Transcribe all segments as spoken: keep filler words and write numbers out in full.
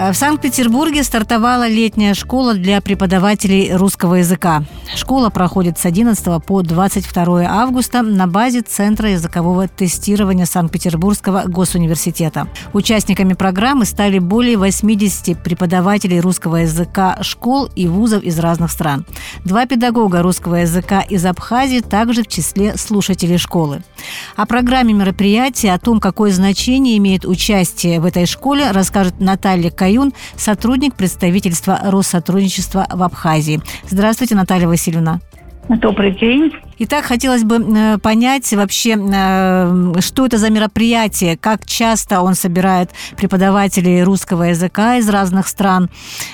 В Санкт-Петербурге стартовала летняя школа для преподавателей русского языка. Школа проходит с одиннадцатого по двадцать второе августа на базе Центра языкового тестирования Санкт-Петербургского госуниверситета. Участниками программы стали более восьмидесяти преподавателей русского языка школ и вузов из разных стран. Два педагога русского языка из Абхазии также в числе слушателей школы. О программе мероприятия, о том, какое значение имеет участие в этой школе, расскажет Наталья Каюн, сотрудник представительства Россотрудничества в Абхазии. Здравствуйте, Наталья Васильевна. Добрый день. Итак, хотелось бы э, понять вообще, э, что это за мероприятие, как часто он собирает преподавателей русского языка из разных стран,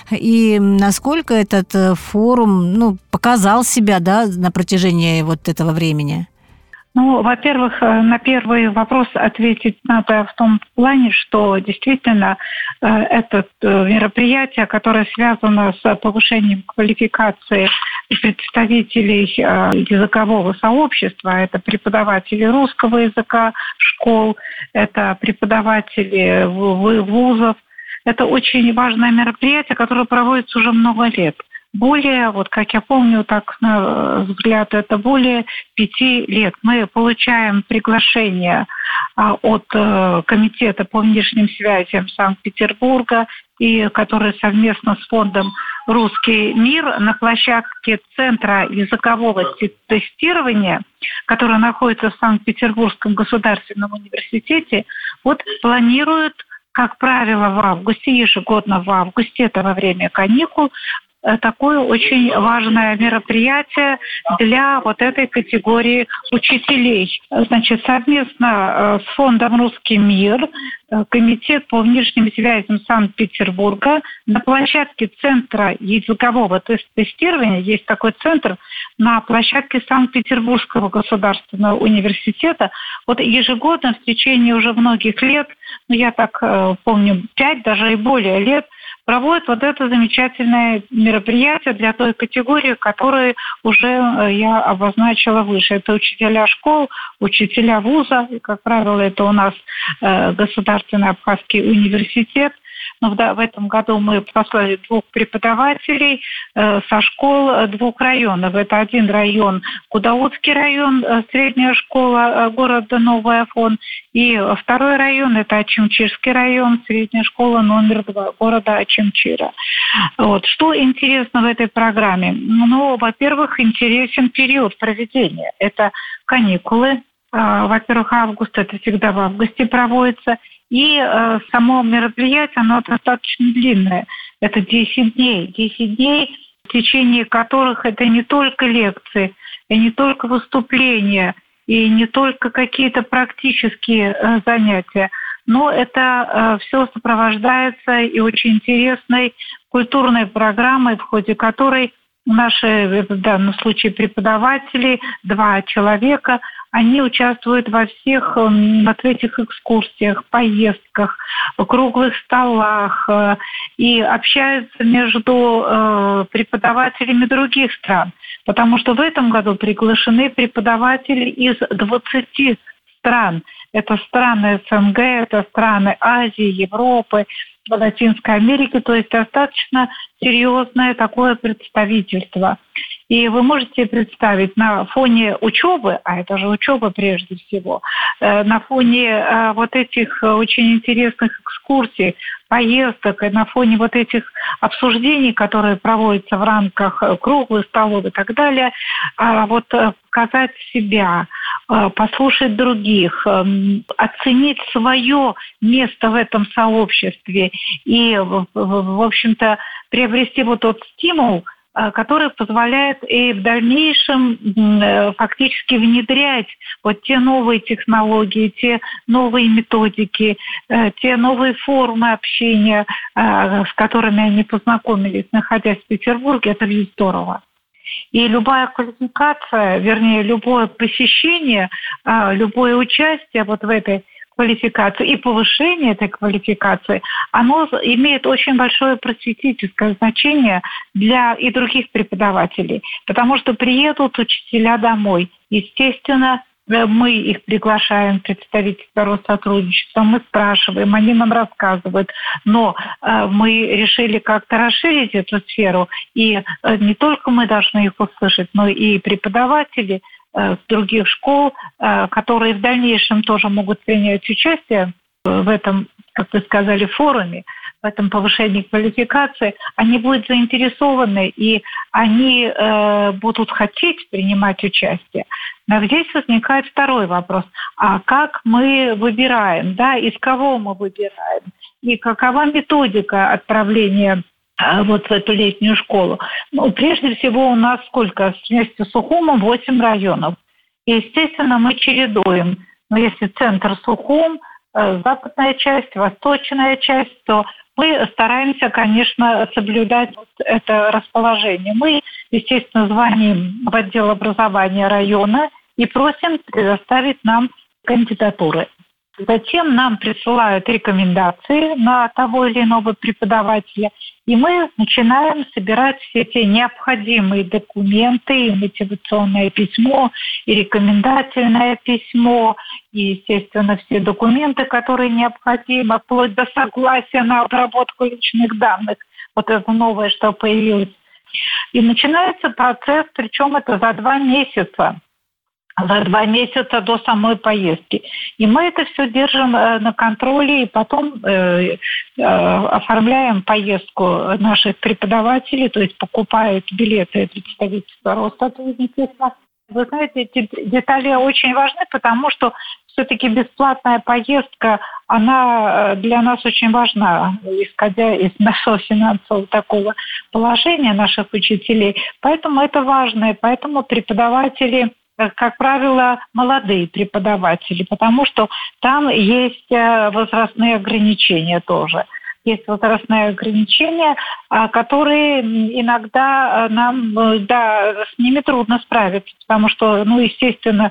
и насколько этот э, форум ну, показал себя, да, на протяжении вот этого времени. Ну, во-первых, на первый вопрос ответить надо в том плане, что действительно это мероприятие, которое связано с повышением квалификации представителей языкового сообщества, это преподаватели русского языка школ, это преподаватели вузов. Это очень важное мероприятие, которое проводится уже много лет. Более, вот как я помню, так на взгляд, это более пяти лет. Мы получаем приглашение от Комитета по внешним связям Санкт-Петербурга, и который совместно с фондом «Русский мир» на площадке Центра языкового тестирования, который находится в Санкт-Петербургском государственном университете, вот планируют, как правило, в августе, ежегодно в августе, это во время каникул, такое очень важное мероприятие для вот этой категории учителей. Значит, совместно с фондом «Русский мир» Комитет по внешним связям Санкт-Петербурга на площадке Центра языкового тестирования, есть такой центр на площадке Санкт-Петербургского государственного университета, вот ежегодно в течение уже многих лет, ну я так помню, пять даже и более лет, проводит вот это замечательное мероприятие для той категории, которую уже я обозначила выше. Это учителя школ, учителя вуза, и, как правило, это у нас Государственный Абхазский университет. Но в этом году мы послали двух преподавателей со школ двух районов. Это один район, Кудаутский район, средняя школа города Новый Афон, и второй район, это Очимчирский район, средняя школа номер два города Очимчира. Вот. Что интересно в этой программе? Ну, во-первых, интересен период проведения. Это каникулы. Во-первых, август, это всегда в августе проводится. И э, само мероприятие, оно достаточно длинное. Это десять дней. десять дней, в течение которых это не только лекции, и не только выступления, и не только какие-то практические э, занятия, но это э, все сопровождается и очень интересной культурной программой, в ходе которой наши, в данном случае, преподаватели, два человека, они участвуют во всех вот этих экскурсиях, поездках, круглых столах и общаются между преподавателями других стран. Потому что в этом году приглашены преподаватели из двадцати стран. Это страны СНГ, это страны Азии, Европы, Латинской Америки, то есть достаточно серьезное такое представительство. И вы можете представить на фоне учебы, а это же учеба прежде всего, на фоне вот этих очень интересных экскурсий, поездок, и на фоне вот этих обсуждений, которые проводятся в рамках круглых столов и так далее, вот показать себя, послушать других, оценить свое место в этом сообществе и, в общем-то, приобрести вот тот стимул, который позволяет и в дальнейшем фактически внедрять вот те новые технологии, те новые методики, те новые формы общения, с которыми они познакомились, находясь в Петербурге. Это ведь здорово. И любая квалификация, вернее, любое посещение, любое участие вот в этой квалификации и повышение этой квалификации, оно имеет очень большое просветительское значение для и других преподавателей, потому что приедут учителя домой. Естественно, мы их приглашаем, представительство Россотрудничества, мы спрашиваем, они нам рассказывают. Но мы решили как-то расширить эту сферу, и не только мы должны их услышать, но и преподаватели с других школ, которые в дальнейшем тоже могут принять участие в этом, как вы сказали, форуме, в этом повышении квалификации, они будут заинтересованы, и они э, будут хотеть принимать участие. Но здесь возникает второй вопрос. А как мы выбираем, да, из кого мы выбираем? И какова методика отправления э, вот в эту летнюю школу? Ну, прежде всего, у нас сколько? Вместе с Сухумом восемь районов. И, естественно, мы чередуем. Но если центр Сухум, э, западная часть, восточная часть, то мы стараемся, конечно, соблюдать вот это расположение. Мы, естественно, звоним в отдел образования района и просим предоставить нам кандидатуры. Затем нам присылают рекомендации на того или иного преподавателя, и мы начинаем собирать все те необходимые документы, и мотивационное письмо, и рекомендательное письмо, и, естественно, все документы, которые необходимы, вплоть до согласия на обработку личных данных. Вот это новое, что появилось. И начинается процесс, причем это за два месяца. за два месяца до самой поездки. И мы это все держим на контроле, и потом э, э, оформляем поездку наших преподавателей, то есть покупают билеты представительства Россотрудничества. Вы знаете, эти детали очень важны, потому что все-таки бесплатная поездка, она для нас очень важна, исходя из нашего финансового такого положения наших учителей. Поэтому это важно, и поэтому преподаватели, как правило, молодые преподаватели, потому что там есть возрастные ограничения тоже. Есть возрастные ограничения, которые иногда нам, да, с ними трудно справиться, потому что, ну, естественно,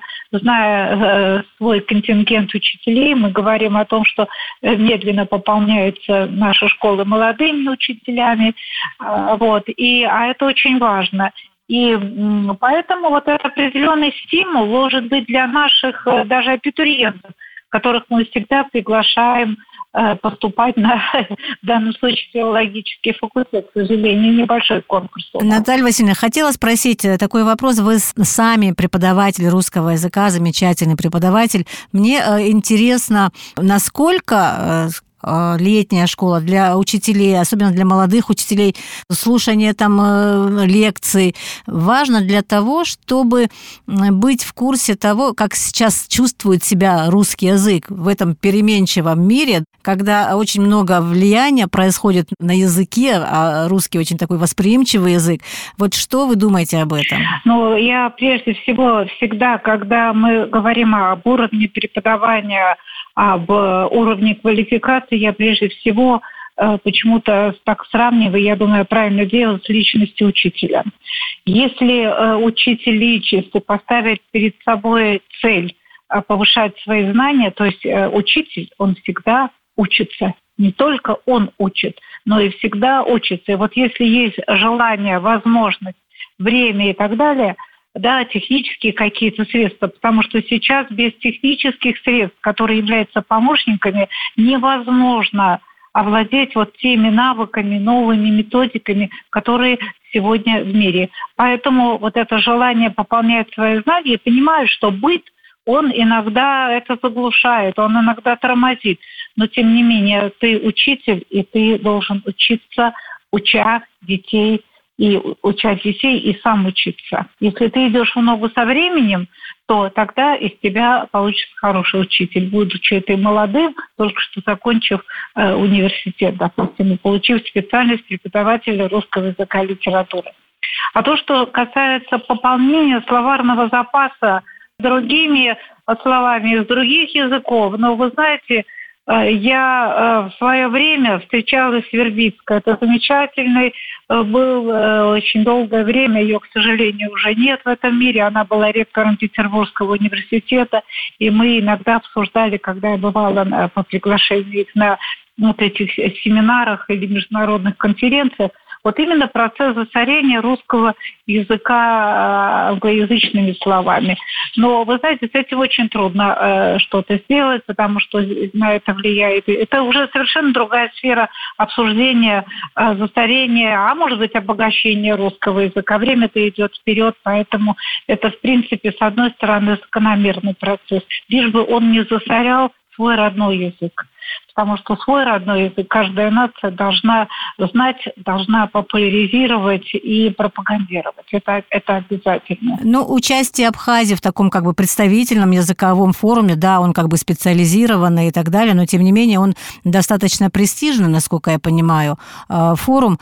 зная свой контингент учителей, мы говорим о том, что медленно пополняются наши школы молодыми учителями, вот, и, а это очень важно. И поэтому вот этот определенный стимул может быть для наших даже абитуриентов, которых мы всегда приглашаем поступать на, в данном случае, филологический факультет. К сожалению, небольшой конкурс. Наталья Васильевна, хотела спросить такой вопрос. Вы сами преподаватель русского языка, замечательный преподаватель. Мне интересно, насколько летняя школа для учителей, особенно для молодых учителей, слушание там лекций, важно для того, чтобы быть в курсе того, как сейчас чувствует себя русский язык в этом переменчивом мире, когда очень много влияния происходит на языке, а русский очень такой восприимчивый язык. Вот что вы думаете об этом? Ну, я прежде всего всегда, когда мы говорим об уровне преподавания, об уровне квалификации, я прежде всего э, почему-то так сравниваю, я думаю, правильно делать с личностью учителя. Если э, учитель личности поставит перед собой цель э, повышать свои знания, то есть э, учитель, он всегда учится. Не только он учит, но и всегда учится. И вот если есть желание, возможность, время и так далее, да, технические какие-то средства, потому что сейчас без технических средств, которые являются помощниками, невозможно овладеть вот теми навыками, новыми методиками, которые сегодня в мире. Поэтому вот это желание пополнять свои знания, я понимаю, что быт, он иногда это заглушает, он иногда тормозит. Но тем не менее, ты учитель, и ты должен учиться, уча детей, и учать детей, и сам учиться. Если ты идешь в ногу со временем, то тогда из тебя получится хороший учитель, будучи ты молодым, только что закончив э, университет, допустим, и получив специальность преподавателя русского языка и литературы. А то, что касается пополнения словарного запаса другими словами из других языков, ну, вы знаете, я в свое время встречалась с Вербицкой. Это замечательный был очень долгое время. Ее, к сожалению, уже нет в этом мире. Она была ректором Петербургского университета. И мы иногда обсуждали, когда я бывала по приглашению их на вот этих семинарах или международных конференциях, Вот именно процесс засорения русского языка англоязычными словами. Но, вы знаете, с этим очень трудно э, что-то сделать, потому что на это влияет. Это уже совершенно другая сфера обсуждения э, засорения, а может быть, обогащения русского языка. Время-то идет вперед, поэтому это, в принципе, с одной стороны, закономерный процесс. Лишь бы он не засорял свой родной язык. Потому что свой родной язык каждая нация должна знать, должна популяризировать и пропагандировать. Это, это обязательно. Ну, участие Абхазии в таком как бы представительном языковом форуме, да, он как бы специализированный и так далее, но тем не менее он достаточно престижный, насколько я понимаю, форум.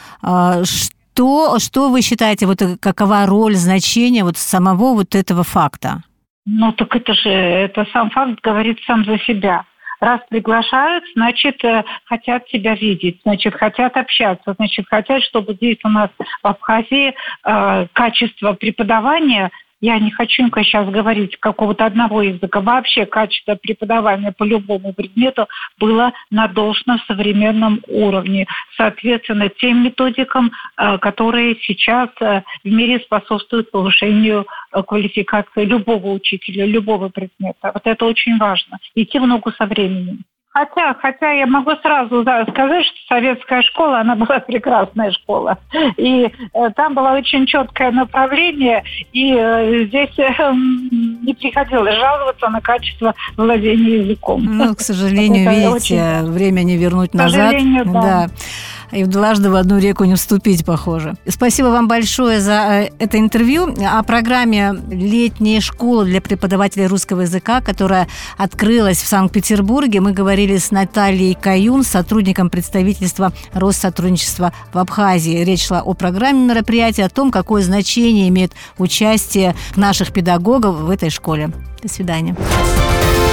Что, что вы считаете, вот какова роль, значение вот самого вот этого факта? Ну, так это же, это сам факт говорит сам за себя. Раз приглашают, значит, хотят тебя видеть, значит, хотят общаться, значит, хотят, чтобы здесь у нас в Абхазии э, качество преподавания, я не хочу сейчас говорить какого-то одного языка, вообще качество преподавания по любому предмету было на должном современном уровне, соответственно, тем методикам, которые сейчас в мире способствуют повышению квалификации любого учителя, любого предмета. Вот это очень важно. Идти в ногу со временем. Хотя, хотя я могу сразу сказать, что советская школа, она была прекрасная школа. И э, там было очень четкое направление, и э, здесь э, не приходилось жаловаться на качество владения языком. Ну, к сожалению, видите, очень... время не вернуть назад. К сожалению, да. да. И дважды в одну реку не вступить, похоже. Спасибо вам большое за это интервью. О программе «Летняя школа для преподавателей русского языка», которая открылась в Санкт-Петербурге, мы говорили с Натальей Каюн, сотрудником представительства Россотрудничества в Абхазии. Речь шла о программе мероприятия, о том, какое значение имеет участие наших педагогов в этой школе. До свидания.